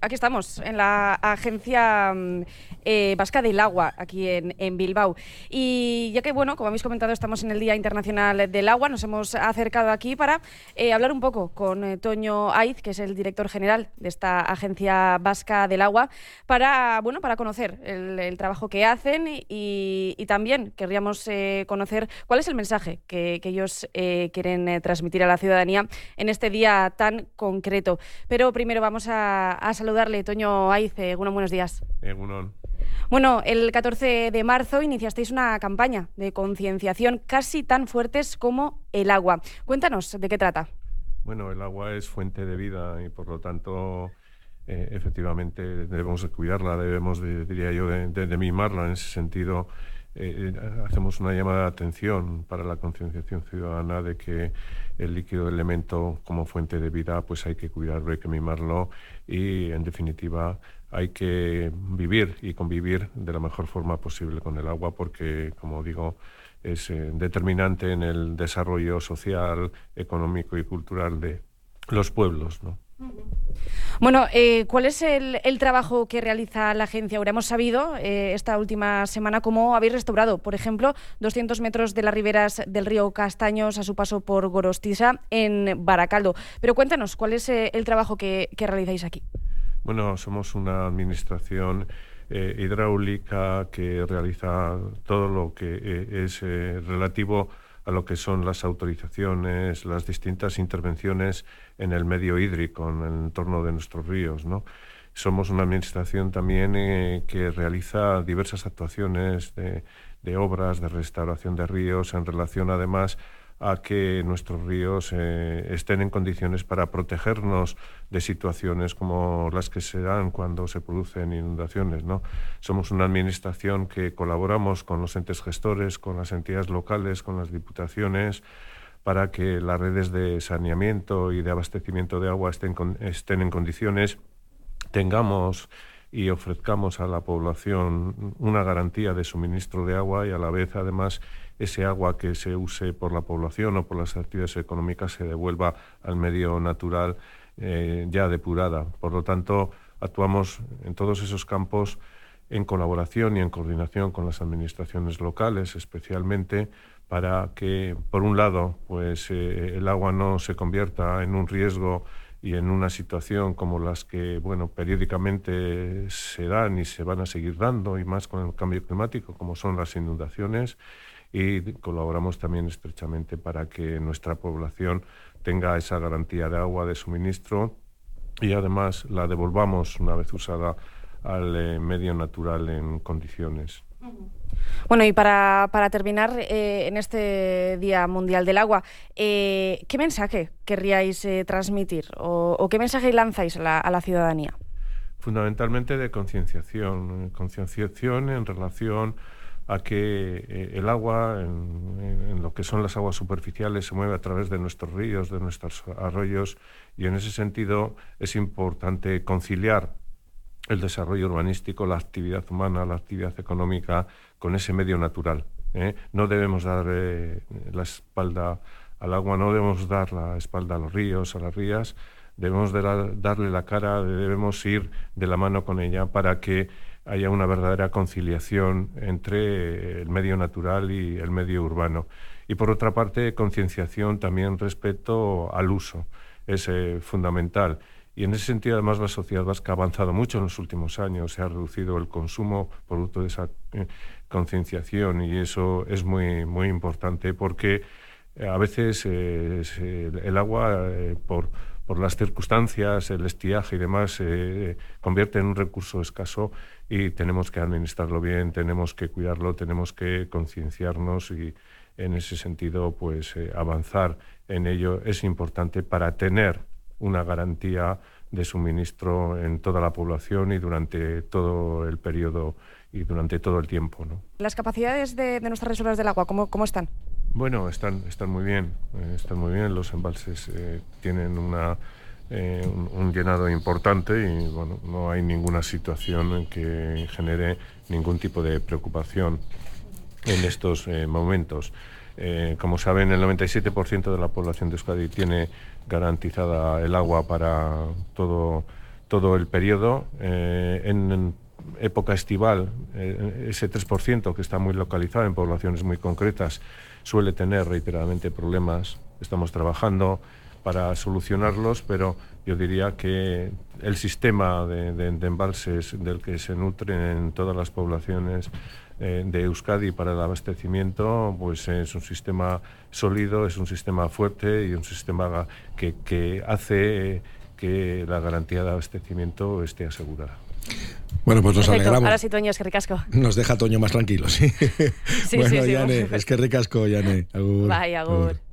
aquí estamos, en la Agencia Vasca del Agua, aquí en Bilbao. Y ya que, bueno, como habéis comentado, estamos en el Día Internacional del Agua, nos hemos acercado aquí para hablar un poco con Toño Aiz, que es el director general de esta Agencia Vasca del Agua, para conocer el trabajo que hacen y también querríamos conocer cuál es el mensaje que ellos quieren transmitir a la ciudadanía en este día tan concreto. Pero primero vamos a saludarle. Toño Aiz, buenos días. Bueno, el 14 de marzo iniciasteis una campaña de concienciación casi tan fuertes como el agua. Cuéntanos, ¿de qué trata? Bueno, el agua es fuente de vida y por lo tanto efectivamente debemos de cuidarla, debemos, diría yo, de mimarla. En ese sentido, hacemos una llamada de atención para la concienciación ciudadana de que el líquido elemento como fuente de vida pues hay que cuidarlo, hay que mimarlo y en definitiva hay que vivir y convivir de la mejor forma posible con el agua porque, como digo, es determinante en el desarrollo social, económico y cultural de los pueblos, ¿no? Bueno, ¿cuál es el trabajo que realiza la agencia? Ahora hemos sabido esta última semana cómo habéis restaurado, por ejemplo, 200 metros de las riberas del río Castaños a su paso por Gorostiza en Baracaldo. Pero cuéntanos, ¿cuál es el trabajo que realizáis aquí? Bueno, somos una administración hidráulica que realiza todo lo que es relativo a lo que son las autorizaciones, las distintas intervenciones en el medio hídrico, en el entorno de nuestros ríos, ¿no? Somos una administración también que realiza diversas actuaciones de obras, de restauración de ríos, en relación además a que nuestros ríos estén en condiciones para protegernos de situaciones como las que se dan cuando se producen inundaciones, ¿no? Somos una administración que colaboramos con los entes gestores, con las entidades locales, con las diputaciones, para que las redes de saneamiento y de abastecimiento de agua estén en condiciones, tengamos y ofrezcamos a la población una garantía de suministro de agua y a la vez, además, ese agua que se use por la población o por las actividades económicas se devuelva al medio natural ya depurada. Por lo tanto, actuamos en todos esos campos en colaboración y en coordinación con las administraciones locales, especialmente para que, por un lado, pues el agua no se convierta en un riesgo y en una situación como las que, bueno, periódicamente se dan y se van a seguir dando, y más con el cambio climático, como son las inundaciones, y colaboramos también estrechamente para que nuestra población tenga esa garantía de agua, de suministro, y además la devolvamos una vez usada al medio natural en condiciones. Bueno, y para terminar, en este Día Mundial del Agua, ¿qué mensaje querríais transmitir o qué mensaje lanzáis a la ciudadanía? Fundamentalmente de concienciación en relación a que el agua, en lo que son las aguas superficiales, se mueve a través de nuestros ríos, de nuestros arroyos, y en ese sentido es importante conciliar el desarrollo urbanístico, la actividad humana, la actividad económica con ese medio natural. No debemos dar la espalda al agua, no debemos dar la espalda a los ríos, a las rías, debemos darle la cara, debemos ir de la mano con ella para que haya una verdadera conciliación entre el medio natural y el medio urbano. Y por otra parte, concienciación también respecto al uso, es fundamental. Y en ese sentido, además, la sociedad vasca ha avanzado mucho en los últimos años, se ha reducido el consumo producto de esa concienciación, y eso es muy, muy importante porque a veces el agua, por las circunstancias, el estiaje y demás, se convierte en un recurso escaso y tenemos que administrarlo bien, tenemos que cuidarlo, tenemos que concienciarnos y en ese sentido pues avanzar en ello es importante para tener una garantía de suministro en toda la población y durante todo el periodo y durante todo el tiempo, ¿no? ¿Las capacidades de nuestras reservas del agua cómo están? Bueno, están muy bien, los embalses tienen un llenado importante y bueno, no hay ninguna situación en que genere ningún tipo de preocupación en estos momentos. Como saben, el 97% de la población de Euskadi tiene garantizada el agua para todo todo el periodo. En época estival, ese 3% que está muy localizado en poblaciones muy concretas suele tener reiteradamente problemas. Estamos trabajando para solucionarlos, pero yo diría que el sistema de embalses del que se nutren todas las poblaciones de Euskadi para el abastecimiento, pues es un sistema sólido, es un sistema fuerte y un sistema que hace que la garantía de abastecimiento esté asegurada. Bueno, pues nos alegramos. Ahora sí, Toño, es que ricasco. Nos deja Toño más tranquilos. Sí. Sí, Bueno, sí, Jane, es que ricasco, Jane. Agur. Bye, agur.